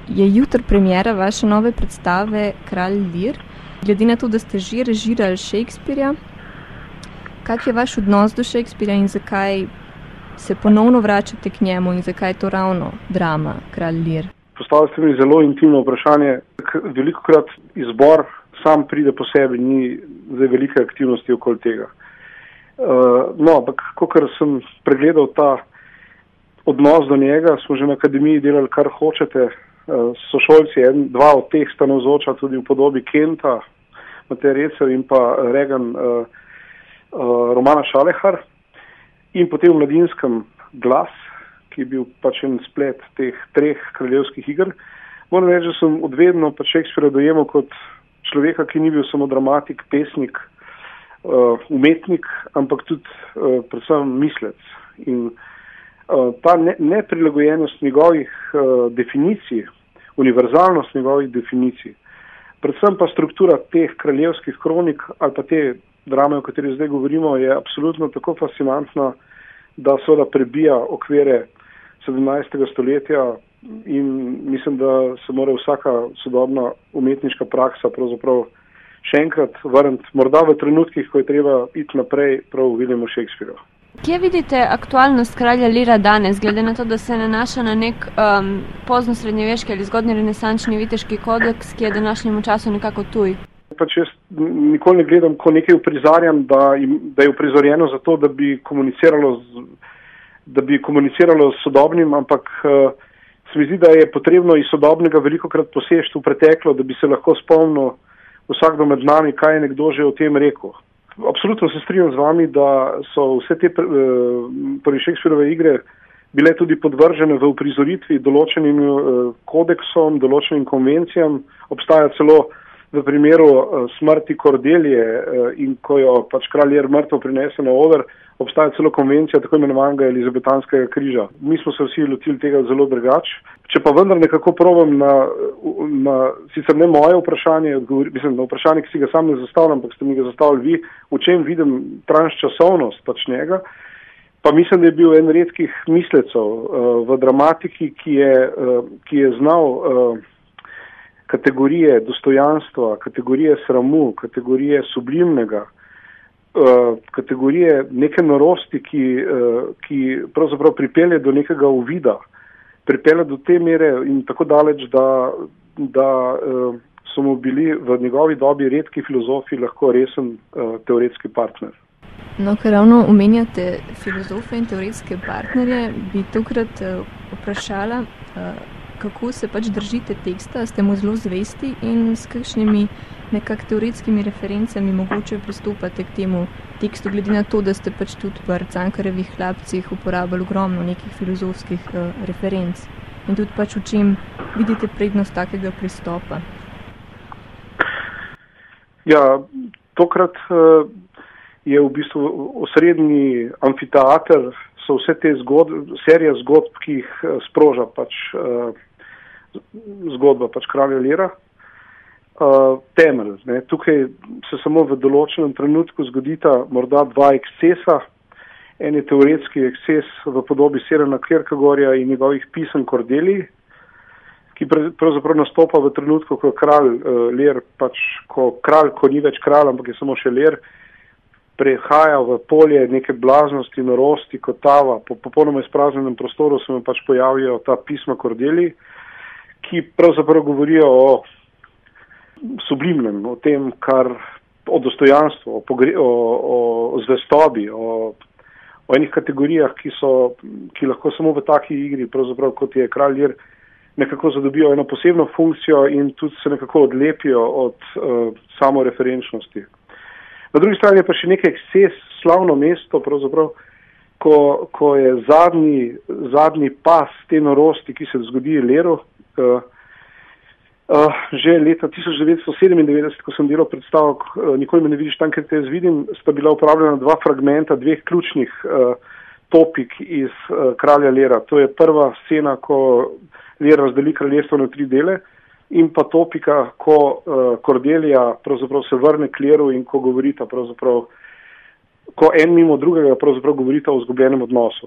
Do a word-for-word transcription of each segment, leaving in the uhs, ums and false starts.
Je jutri premiera vaše nove predstave Kralj Lear. Glede na to, da ste že režirali Shakespearea, kak je vaš odnos do Shakespearea in zakaj se ponovno vračate k njemu in zakaj je to ravno drama Kralj Lear? Postavili ste mi zelo intimno vprašanje. Velikokrat izbor sam pride po sebi, ni zdaj velike aktivnosti okoli tega. Uh, no, ampak kakor sem pregledal ta odnos do njega, smo že na akademiji delali kar hočete. Uh, sošolci, en, dva od teh sta navzoča tudi v podobi Kenta, Matej Recev in pa Regan uh, uh, Romana Šalehar. In potem v Mladinskem Glas, ki je bil pač en splet teh treh kraljevskih iger. Moram reči, da sem odvedno pač Shakespearea dojemal kot človeka, ki ni bil samo dramatik, pesnik, uh, umetnik, ampak tudi uh, predvsem mislec. In uh, ta ne, neprilagojenost njegovih uh, definicij, univerzalnost njegovih definicij, predvsem pa struktura teh kraljevskih kronik ali pa te drame, o kateri zdaj govorimo, je absolutno tako fascinantna, da seveda prebija okvire sedemnajstega stoletja in mislim, da se mora vsaka sodobna umetniška praksa pravzaprav še enkrat vrniti, morda v trenutkih, ko je treba iti naprej prav v Williamu Shakespeareu. Kje vidite aktualnost Kralja Leara danes, glede na to, da se nanaša na nek um, pozno srednjeveški ali zgodnji renesančni viteški kodeks, ki je današnjemu času nekako tuj? Pač jaz nikoli ne gledam, ko nekaj uprizarjam, da, da je uprizorjeno zato, da bi komuniciralo z, da bi komuniciralo s sodobnim, ampak uh, se mi zdi, da je potrebno iz sodobnega velikokrat posežiti v preteklo, da bi se lahko spomnil vsakdo med nami, kaj je nekdo že o tem rekel. Absolutno se strinjam z vami, da so vse te uh, prvi Shakespearove igre bile tudi podvržene v uprizoritvi določenim uh, kodeksom, določenim konvencijam. Obstaja celo v primeru uh, smrti Cordelije uh, in ko jo pač kralj Lear mrtvo prinese na oder, obstaja celo konvencija tako imenovanega Elizabetanskega križa. Mi smo se vsi lotili tega zelo drugače. Če pa vendar nekako probam na, na sicer ne moje vprašanje, mislim, na vprašanje, ki si ga sam ne zastavljam, ampak ste mi ga zastavili vi, v čem vidim transčasovnost pač njega, pa mislim, da je bil en redkih mislecev uh, v dramatiki, ki je, uh, ki je znal uh, kategorije dostojanstva, kategorije sramu, kategorije sublimnega, uh, kategorije neke norosti, ki, uh, ki pravzaprav pripelje do nekega uvida, pripelje do te mere in tako daleč, da, da uh, so mu bili v njegovi dobi redki filozofi lahko resen uh, teoretski partner. No, ker ravno omenjate filozofe in teoretske partnerje, bi tokrat uh, vprašala, uh, kako se pač držite teksta, ste mu zelo zvesti in s kakšnimi nekak teoretskimi referencami mogoče pristopate k temu tekstu, glede na to, da ste pač tudi v Cankarjevih Hlapcih uporabljali ogromno nekih filozofskih uh, referenc in tudi pač v čem vidite prednost takega pristopa? Ja, tokrat uh, je v bistvu osrednji amfiteater, so vse te zgodbe, serija zgodb, ki jih uh, sproža pač uh, zgodba pač kralja Leara. Uh, temelj. Ne. Tukaj se samo v določenem trenutku zgodita morda dva ekscesa. En je teoretski eksces v podobi Sirena Kierkegaarda in njegovih pisem Cordeliji, ki pravzaprav nastopa v trenutku, ko kralj uh, Lear, pač ko kralj, ko ni več kralj, ampak je samo še Lear, prehaja v polje neke blaznosti, norosti, kot tava. Po popolnoma izpraznjenem prostoru se mu pač pojavijo ta pisma Cordeliji, ki pravzaprav govorijo o sublimnem, o tem, kar o dostojanstvu, o, pogre, o, o, o zvestobi, o, o enih kategorijah, ki so, ki lahko samo v taki igri, pravzaprav kot je kralj Lear, nekako zadobijo eno posebno funkcijo in tudi se nekako odlepijo od uh, samoreferenčnosti. Na drugi strani je pa še nekaj eksces, slavno mesto, pravzaprav, ko, ko je zadnji, zadnji pas te norosti, ki se zgodi Learu, uh, Uh, že leta tisoč devetsto sedemindevetdeset, ko sem delal predstavo uh, Nikoli me ne vidiš tam, ker te jaz vidim, sta bila uporabljena dva fragmenta, dveh ključnih uh, topik iz uh, kralja Leara. To je prva scena, ko Lear razdeli kraljestvo na tri dele in pa topika, ko uh, Cordelia pravzaprav se vrne k Learu in ko govorita pravzaprav, ko en mimo drugega pravzaprav govorita o izgubljenem odnosu.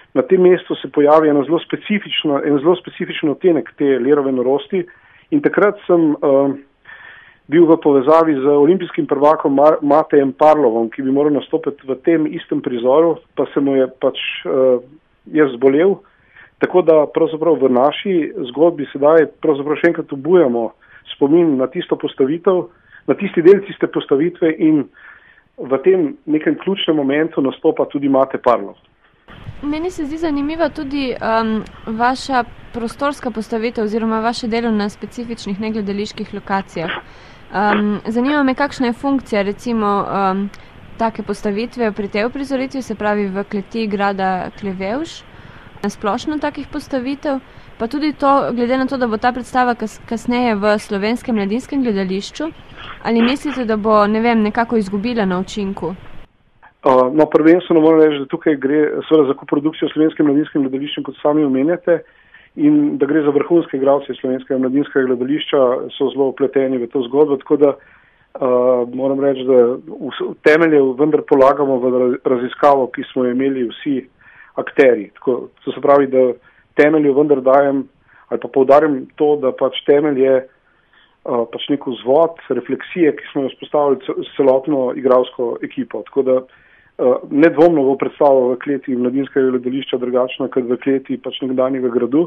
na tem mestu se pojavi eno zelo specifično, en zelo specifičen odtenek te Lirove norosti in takrat sem uh, bil v povezavi z olimpijskim prvakom Matejem Parlovom, ki bi moral nastopiti v tem istem prizoru, pa se mu je pač uh, jaz zbolel. Tako da pravzaprav v naši zgodbi sedaj pravzaprav še enkrat obujamo spomin na tisto postavitev, na tisti del tiste postavitve in v tem nekem ključnem momentu nastopa tudi Mate Parlov. Meni se zdi zanimiva tudi um, vaša prostorska postavitev oziroma vaše delo na specifičnih negledaliških lokacijah. Um, zanima me, kakšna je funkcija recimo um, take postavitve pri tej uprizoritvi, se pravi v kleti grada Klevevš, na splošno takih postavitev, pa tudi to, glede na to, da bo ta predstava kas, kasneje v Slovenskem mladinskem gledališču, ali mislite, da bo, ne vem, nekako izgubila na učinku? Uh, no, prvenstveno moram reči, da tukaj gre seveda za koprodukcijo Slovenskem mladinskem gledališčem, kot sami omenjate, in da gre za vrhunske igralce Slovenskega mladinskega gledališča, so zelo vpleteni v to zgodbo, tako da uh, moram reči, da v temelje vendar polagamo v raziskavo, ki smo imeli vsi akteri. Tako, to se pravi, da temelju vendar dajem, ali pa poudarjam to, da pač temelj je uh, pač nek vzvod, refleksije, ki smo jo spostavili s celotno igralsko ekipo. Tako da Uh, nedvomno bo predstava v kleti mladinskega gledališča drugačna, kot v kleti pač nekdanjega gradu.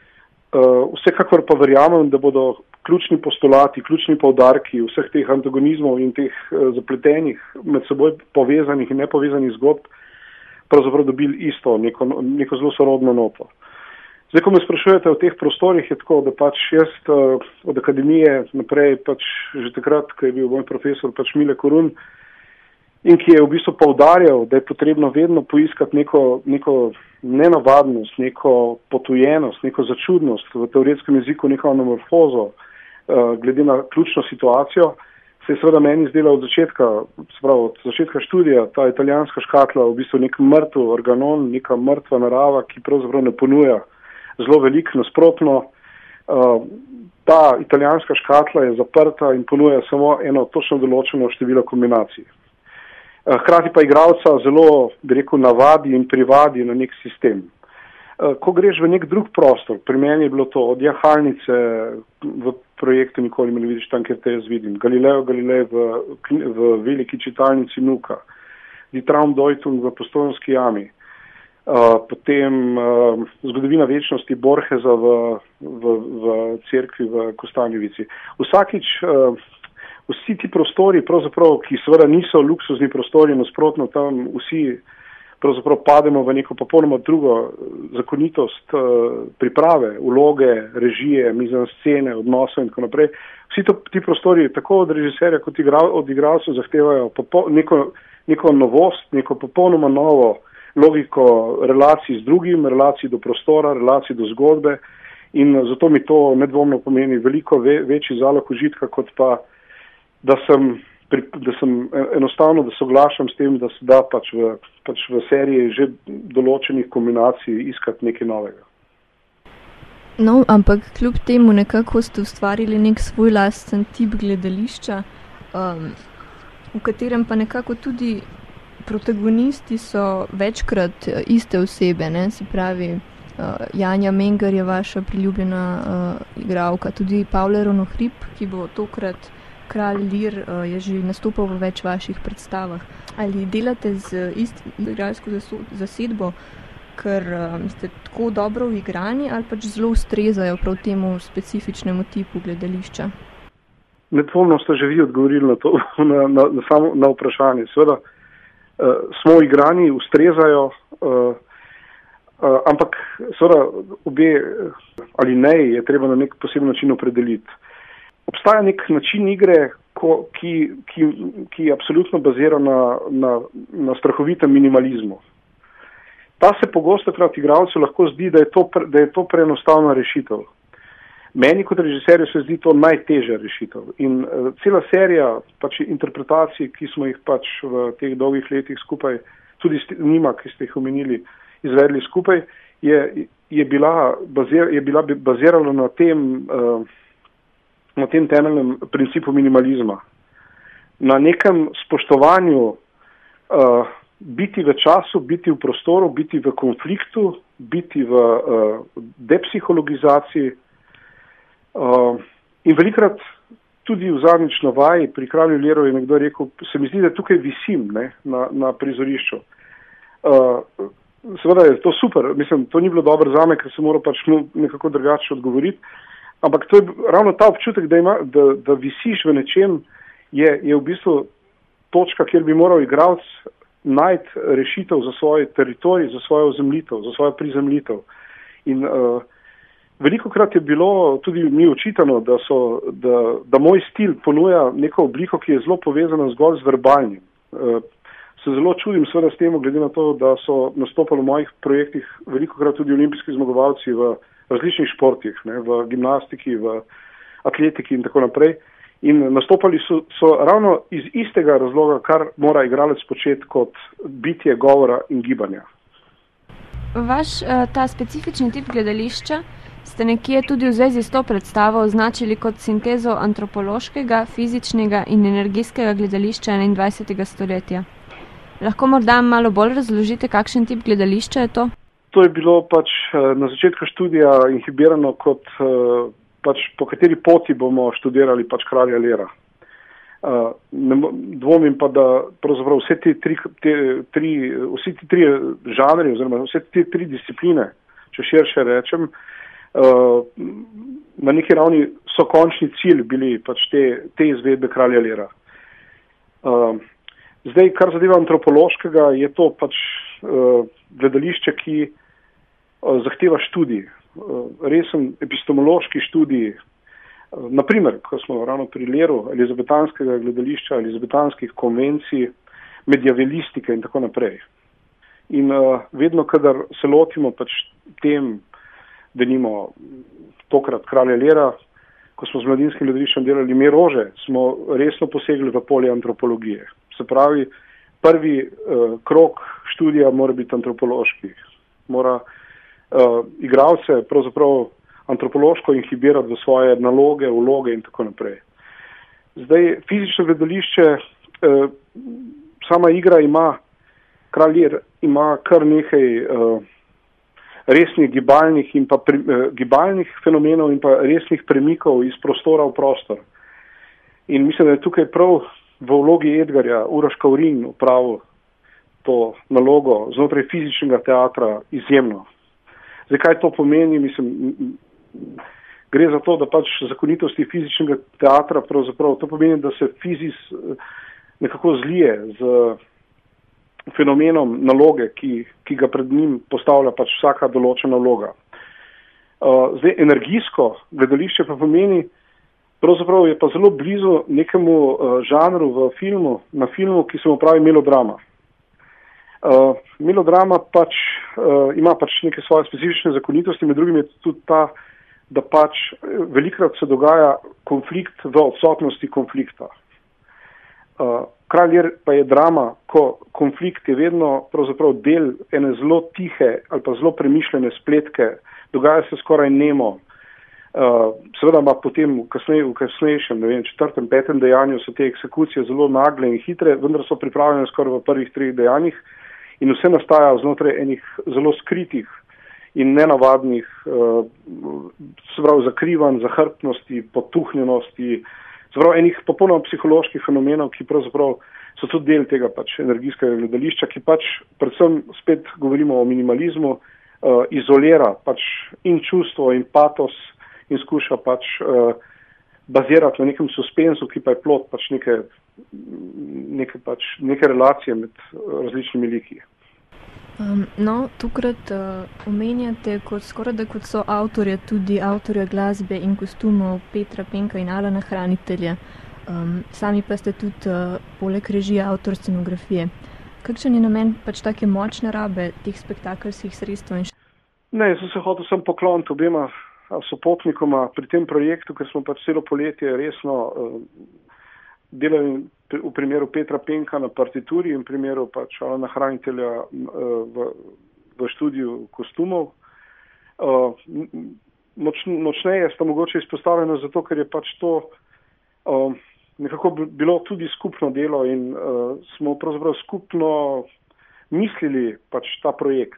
Uh, vsekakor pa verjamem, da bodo ključni postulati, ključni poudarki vseh teh antagonizmov in teh uh, zapletenih, med seboj povezanih in nepovezanih zgodb pravzaprav dobili isto, neko, neko zelo sorodno noto. Zdaj, ko me sprašujete o teh prostorih, je tako, da pač jaz uh, od akademije naprej, pač že takrat, ko je bil moj profesor pač Mile Korun, in ki je v bistvu poudarjal, da je potrebno vedno poiskati neko, neko nenavadnost, neko potujenost, neko začudnost, v teoretskem jeziku neko anamorfozo, uh, glede na ključno situacijo, se je seveda meni zdela od začetka, spravo, od začetka študija, ta italijanska škatla, v bistvu nek mrtev organon, neka mrtva narava, ki pravzaprav ne ponuja zelo veliko, nasprotno. Uh, ta italijanska škatla je zaprta in ponuja samo eno točno določeno število kombinacij. Hkrati pa igralca zelo, bi rekel, navadi in privadi na nek sistem. Ko greš v nek drug prostor, pri meni je bilo to od jahalnice v projektu Nikoli me ne vidiš tam, kjer te jaz vidim, Galileo Galilej v, v veliki čitalnici Nuka, Die Traumdeutung v Postojnski jami, potem Zgodovina večnosti Borgesa v, v, v cerkvi v Kostanjevici. Vsakič vsi ti prostori, pravzaprav, ki seveda niso luksuzni prostori, nasprotno tam vsi pravzaprav pademo v neko popolnoma drugo zakonitost uh, priprave, vloge, režije, mizanscene, odnosov in tako naprej. Vsi to, ti prostori tako od režiserja kot igra, od igralcev zahtevajo popo, neko, neko novost, neko popolnoma novo logiko relacij z drugim, relacij do prostora, relacij do zgodbe in zato mi to nedvomno pomeni veliko ve, večji zalog užitka, kot pa Da sem, da sem enostavno, da soglašam s tem, da se da pač v, pač v seriji že določenih kombinacij iskati nekaj novega. No, ampak kljub temu nekako ste ustvarili nek svoj lasten tip gledališča, um, v katerem pa nekako tudi protagonisti so večkrat iste osebe, ne? Se pravi, uh, Janja Menger je vaša priljubljena uh, igralka, tudi Pavle Ronohrib, ki bo tokrat Kralj Lir, je že nastopal v več vaših predstavah. Ali delate z isto igralsko zasedbo, ker ste tako dobro uigrani ali pač zelo ustrezajo prav temu specifičnemu tipu gledališča? Nedvomno ste že vi odgovorili na, to, na, na, na, samo, na vprašanje. Seveda uh, smo uigrani, ustrezajo, uh, uh, ampak seveda obe ali ne je treba na nek poseben način opredeliti. Obstaja nek način igre, ko, ki, ki, ki absolutno bazira na, na, na strahovitem minimalizmu. Ta se pogosto krat igralcu lahko zdi, da je to, da je to preenostavna rešitev. Meni kot režiserju se zdi to najtežja rešitev. In uh, cela serija pač interpretacij, ki smo jih pač v teh dolgih letih skupaj, tudi s njima, ki ste jih omenili, izvedli skupaj, je, je, bila, bazir, je bila bazirala na tem uh, na tem temeljnem principu minimalizma. Na nekem spoštovanju uh, biti v času, biti v prostoru, biti v konfliktu, biti v uh, depsihologizaciji. Uh, in velikrat tudi v zadnjič na vaji pri Kralju Leru je nekdo rekel, se mi zdi, da tukaj visim, ne, na, na prizorišču. Uh, seveda je to super, mislim, to ni bilo dobro zame, ker se mora pač nekako drugače odgovoriti, ampak to je ravno ta občutek, da, ima, da, da visiš v nečem, je, je v bistvu točka, kjer bi moral igralec najti rešitev za svoj teritorij, za svojo ozemljitev, za svojo prizemljitev. In uh, veliko krat je bilo tudi mi očitano, da, so, da, da moj stil ponuja neko obliko, ki je zelo povezana zgolj z verbalnim. Uh, se zelo čudim seveda s tem, glede na to, da so nastopali v mojih projektih veliko krat tudi olimpijski zmagovalci v različnih športih, ne, v gimnastiki, v atletiki in tako naprej. In nastopali so, so ravno iz istega razloga, kar mora igralec početi kot bitje govora in gibanja. Vaš ta specifični tip gledališča ste nekje tudi v zvezi s to predstavo označili kot sintezo antropološkega, fizičnega in energijskega gledališča enaindvajsetega stoletja. Lahko morda malo bolj razložite, kakšen tip gledališča je to? To je bilo pač na začetku študija inhibirano kot pač po kateri poti bomo študirali pač Kralja Lera. Uh, ne, dvomim pa, da pravzaprav vse te tri, te, tri, vsi ti tri žanri oziroma vse te tri discipline, če širše rečem, uh, na neki ravni so končni cilj bili pač te, te izvedbe Kralja Lera. Uh, zdaj, kar zadeva antropološkega, je to pač uh, gledališče, ki uh, zahteva študij. Resen epistemološki študij, naprimer, ko smo ravno pri Leru, elizabetanskega gledališča, elizabetanskih konvencij, mediavelistike in tako naprej. In uh, vedno, kadar se lotimo pač tem, da nimo tokrat Kralja Lera, ko smo z mladinskim gledališčem delali Me rože, smo resno posegli v polje antropologije. Se pravi, prvi uh, krok študija mora biti antropološki. Mora Uh, igralce pravzaprav antropološko inhibirati v svoje naloge, vloge in tako naprej. Zdaj, fizično gledališče, uh, sama igra ima, Kralj Ler ima kar nekaj uh, resnih gibalnih, in pa pri, uh, gibalnih fenomenov in pa resnih premikov iz prostora v prostor. In mislim, da je tukaj prav v vlogi Edgarja Uroš Kavrin upravil to nalogo znotraj fizičnega teatra izjemno. Zdaj, kaj to pomeni? Mislim, gre za to, da pač zakonitosti fizičnega teatra pravzaprav, to pomeni, da se fizis nekako zlije z fenomenom naloge, ki, ki ga pred njim postavlja pač vsaka določena vloga. Uh, zdaj, energijsko gledališče pa pomeni, pravzaprav je pa zelo blizu nekemu uh, žanru v filmu, na filmu, ki se mu pravi melodrama. Uh, melodrama pač uh, ima pač neke svoje specifične zakonitosti, med drugim je tudi ta, da pač velikrat se dogaja konflikt v odsotnosti konflikta. Uh, Kralj Ler pa je drama, ko konflikt je vedno pravzaprav del ene zelo tihe ali pa zelo premišljene spletke, dogaja se skoraj nemo. Uh, seveda ima potem v, kasnej, v kasnejšem, ne vem, četrtem, petem dejanju so te eksekucije zelo nagle in hitre, vendar so pripravljene skoraj v prvih treh dejanjih. In vse nastaja znotraj enih zelo skritih in nenavadnih, uh, se pravi, zakrivanj, zahrbtnosti, potuhnjenosti, se pravi, enih popolnoma psiholoških fenomenov, ki pravzaprav so tudi del tega pač energijskega gledališča, ki pač predvsem spet govorimo o minimalizmu, uh, izolira pač in čustvo in patos in skuša pač uh, bazirati na nekem suspensu, ki pa je plod pač neke Neke, pač, neke relacije med različnimi liki. Um, no, tukrat uh, omenjate kot skoraj da kot so avtorja tudi avtorja glasbe in kostumov Petra Penka in Alana Hranitelja. Um, sami pa ste tudi uh, poleg režije avtor scenografije. Kakšen je namen pač take močne rabe teh spektakelskih sredstev? In... Ne, jaz sem se hotel sem pokloniti obema sopotnikoma pri tem projektu, ker smo pač celo poletje resno uh, delali v primeru Petra Penka na partituri in v primeru pač Alana Hranitelja v, v študiju kostumov. Moč, močneje sta mogoče izpostavljena zato, ker je pač to nekako bilo tudi skupno delo in smo pravzaprav skupno mislili pač ta projekt.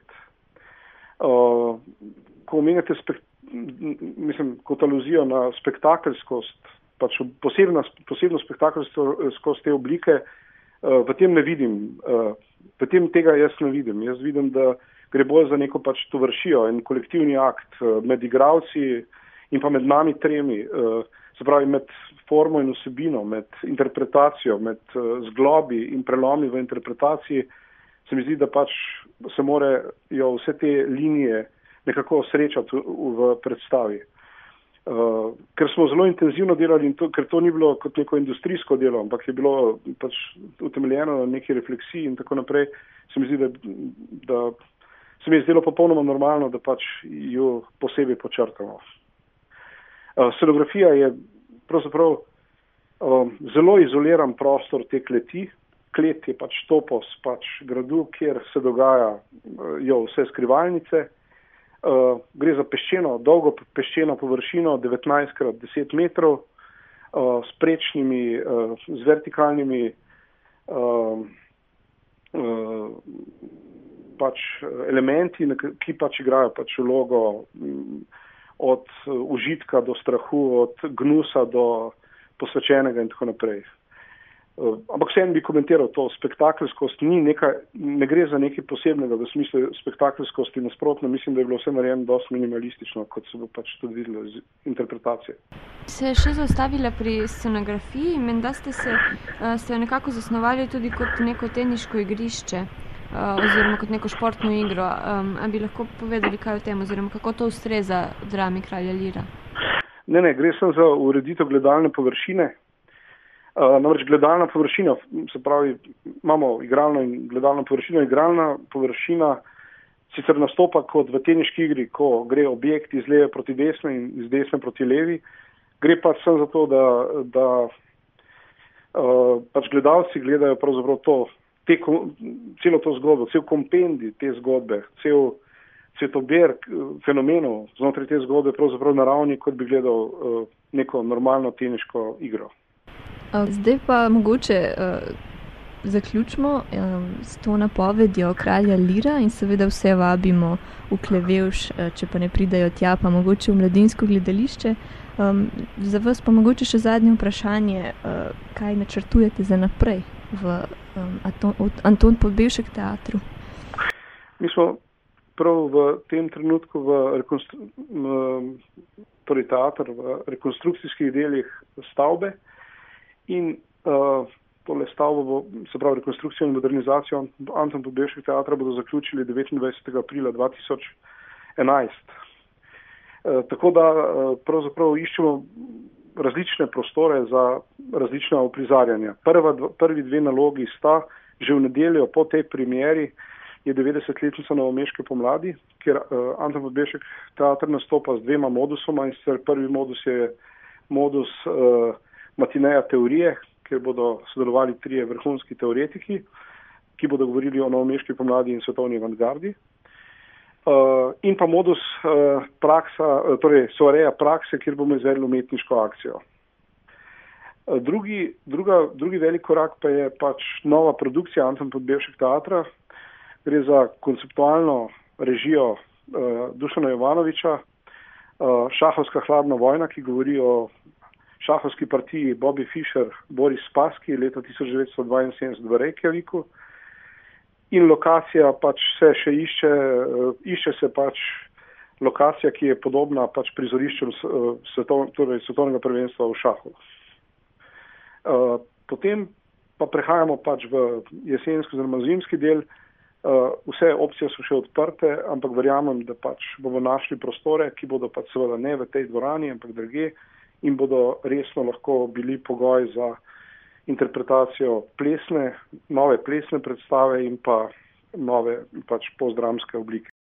Uh, ko omenjate spek, mislim, kot aluzijo na spektakelskost, pač posebna, posebno spektakelskost te oblike, uh, v tem ne vidim, uh, v tem tega jaz ne vidim. Jaz vidim, da gre bolj za neko pač tovršijo, en kolektivni akt uh, med igralci in pa med nami tremi, uh, se pravi med formo in vsebino, med interpretacijo, med uh, zglobi in prelomi v interpretaciji. Se mi zdi, da pač se morajo vse te linije nekako srečati v, v predstavi. Uh, ker smo zelo intenzivno delali, in to, ker to ni bilo kot neko industrijsko delo, ampak je bilo pač utemeljeno na neki refleksiji in tako naprej, se mi zdi, da, da se mi je zdelo popolnoma normalno, da pač jo posebej počrtamo. Uh, scenografija je pravzaprav uh, zelo izoliran prostor te kleti. Klet je pač topos pač gradu, kjer se dogajajo vse skrivalnice. Uh, gre za peščeno, dolgo peščeno površino, devetnajst krat deset metrov, uh, s prečnimi, uh, z vertikalnimi uh, uh, pač elementi, ki pač igrajo pač vlogo um, od uh, užitka do strahu, od gnusa do posvečenega in tako naprej. Uh, ampak vsem bi komentiral to, spektakelskost ni nekaj, ne gre za nekaj posebnega v smislu spektakelskosti, nasprotno, mislim, da je bilo vse narejeno dosti minimalistično, kot se bo pač tudi videlo iz interpretacije. Se je še zaustavila pri scenografiji, menda ste se uh, ste nekako zasnovali tudi kot neko teniško igrišče, uh, oziroma kot neko športno igro. Um, a bi lahko povedali kaj o tem, oziroma kako to ustreza drami Kralja Lira? Ne, ne, gre sem za ureditev gledalne površine. Uh, namreč gledalna površina, se pravi, imamo igralno in gledalno površino. Igralna površina sicer nastopa kot v teniški igri, ko gre objekt iz leve proti desne in iz desne proti levi. Gre pač sem za to, da, da uh, pač gledalci gledajo pravzaprav to, te, celo to zgodbo, cel kompendij te zgodbe, cel cvetober fenomenov znotraj te zgodbe pravzaprav na ravni, kot bi gledal uh, neko normalno teniško igro. Zdaj pa mogoče uh, zaključimo um, s to napovedjo Kralja Lira in seveda vse vabimo v Klevevš, uh, če pa ne pridajo tja, pa mogoče v Mladinsko gledališče. Um, za vas pa mogoče še zadnje vprašanje, uh, kaj načrtujete za naprej v um, Anton, Anton Podbevšek teatru? Mi smo prav v tem trenutku v, rekonstru, v torej teatr v rekonstrukcijskih delih stavbe. In uh, tole stavbo bo, se pravi rekonstrukcijo in modernizacijo Anton Podbevšek teatra bodo zaključili devetindvajsetega aprila dva tisoč enajst. Uh, tako da uh, pravzaprav iščemo različne prostore za različna uprizarjanja. Prva, prvi dve nalogi sta že v nedeljo po tej premieri je devetdesetletnica Novomeške pomladi, kjer uh, Anton Podbevšek teatr nastopa z dvema modusoma, in sicer prvi modus je modus uh, matineja teorije, kjer bodo sodelovali trije vrhunski teoretiki, ki bodo govorili o novomeški pomladi in svetovni avantgardi. Uh, in pa modus uh, praksa, uh, torej soareja prakse, kjer bomo izvedli umetniško akcijo. Uh, drugi, druga, drugi velik korak pa je pač nova produkcija Anton Podbevšek teatra. Gre za konceptualno režijo uh, Dušana Jovanoviča, uh, Šahovska hladna vojna, ki govori o šahovski partiji Bobby Fischer, Boris Spassky leta tisoč devetsto dvainsedemdeset v Reykjaviku. In lokacija pač se še išče, išče se pač lokacija, ki je podobna pač prizoriščem svetov, torej svetovnega prvenstva v šahu. Potem pa prehajamo pač v jesenski oziroma zimski del. Vse opcije so še odprte, ampak verjamem, da pač bomo našli prostore, ki bodo pač seveda ne v tej dvorani, ampak drugje, in bodo resno lahko bili pogoj za interpretacijo plesne, nove plesne predstave in pa nove pač postdramske oblike.